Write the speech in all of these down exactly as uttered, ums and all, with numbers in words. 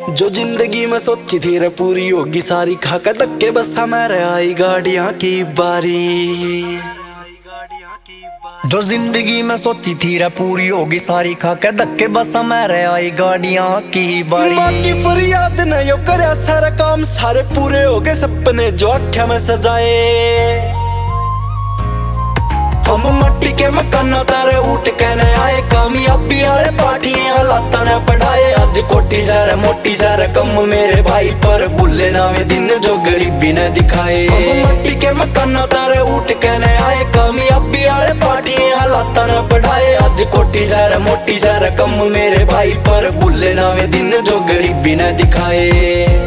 जो जिंदगी में सोची थी रे पूरी होगी सारी, खाकर धक्के बस हमारे आई गाड़ियां की बारी। जो जिंदगी में सोची थी रे पूरी होगी सारी, खाकर धक्के बस हमारे आई गाड़ियां की बारी। माँ की फरियाद ने यो करया सारा काम, सारे पूरे हो गए सपने जो आँखें में सजाए। हम मट्टी के मकान तारे उठ के न आए, कामयाबी वाले पार्टियां हालात ने पढ़ाए। आज कोठी सारे मोटी सारे कम मेरे भाई पर, भूले ना वे दिन जो गरीबी ने दिखाए। हम मट्टी के मकान तारे उठ के न आए, कामयाबी वाले पार्टियां हालात ने पढ़ाए। आज कोठी सारे मोटी सारे कम मेरे भाई पर, भूले ना वे दिन जो गरीबी ने दिखाए।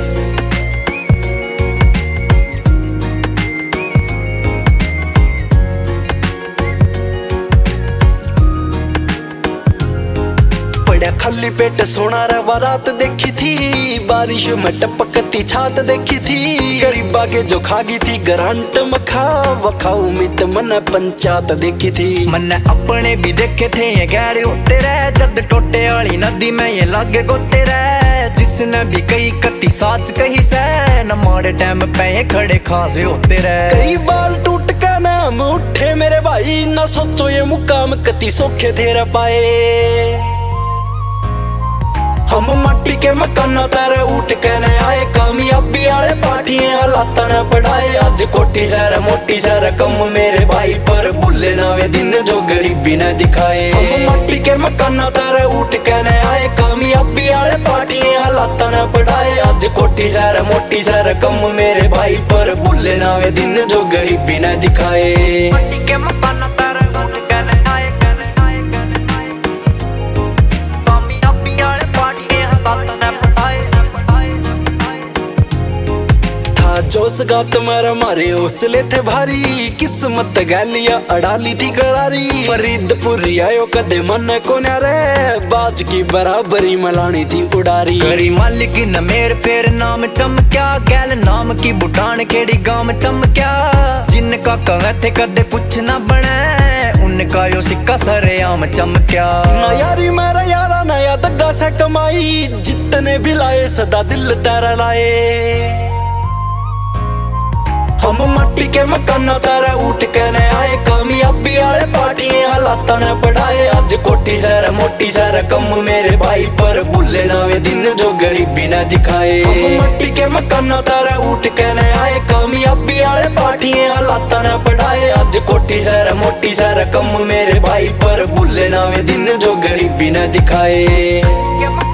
खाली पेट सोना रे बारात देखी थी, बारिश में टपकती छात देखी थी। गरीबा के जो खागी थी ग्रांट मखा, वखाऊ मित मन पंचायत देखी थी। मैंने अपने भी देखे थे ये गहरे होते रहे, जद टोटे वाली नदी में ये लागे गोते रहे। जिसने भी कई कती साच कही से, न मारे टाइम पे ये खड़े खासे होते रहे। कई बार टूट का नाम उठे मेरे भाई, ना सोचो ये मुकाम कती सौखे थे रे पाए। हम मट्टी के मकान तारे उठ के न आए, कामयाबी वाले पार्टियां हालात ने पढ़ाए। आज कोठी सारे मोटी सारे कम मेरे भाई पर, भूले ना वे दिन जो गरीबी ने दिखाए। हम मट्टी के मकान तारे उठ के न आए, कामयाबी वाले पार्टियां हालात ने पढ़ाए। आज कोठी सारे मोटी सारे कम मेरे भाई पर, भूले ना वे दिन जो गरीबी ने दिखाए। मट्टी के मकान तारे उठ के न आए, जोश गात मारा मारे हौसले थे भारी, किस्मत गैलिया अड़ाली थी करारी। फरीदपुर आयो कदे मन को न्यारे, बाज की बराबरी मलानी थी उड़ारी। करी मालिक न मेर फेर नाम चमक्या, गैल नाम की बुटान खेड़ी गांव चमक्या। जिनका कहे थे कदे कुछ न बने, उनका यो सिक्का सरेआम चमक्या। ना यारी मेरा यारा नया दग्गा से कमाई, जितने भी लाए सदा दिल तेरा लाए। हम मट्टी के मकान तारे उठ के न आए, कामयाबी वाले पार्टियां हालात ने पढ़ाए। आज कोठी सारे मोटी सारे कम मेरे भाई पर, भूले ना वे दिन जो गरीबी ने दिखाए। हम मट्टी के मकान तारे उठ के न आए, कामयाबी वाले पार्टियां हालात ने पढ़ाए। आज कोठी सारे मोटी सारे कम मेरे भाई पर, भूले ना वे दिन जो गरीबी ने दिखाए।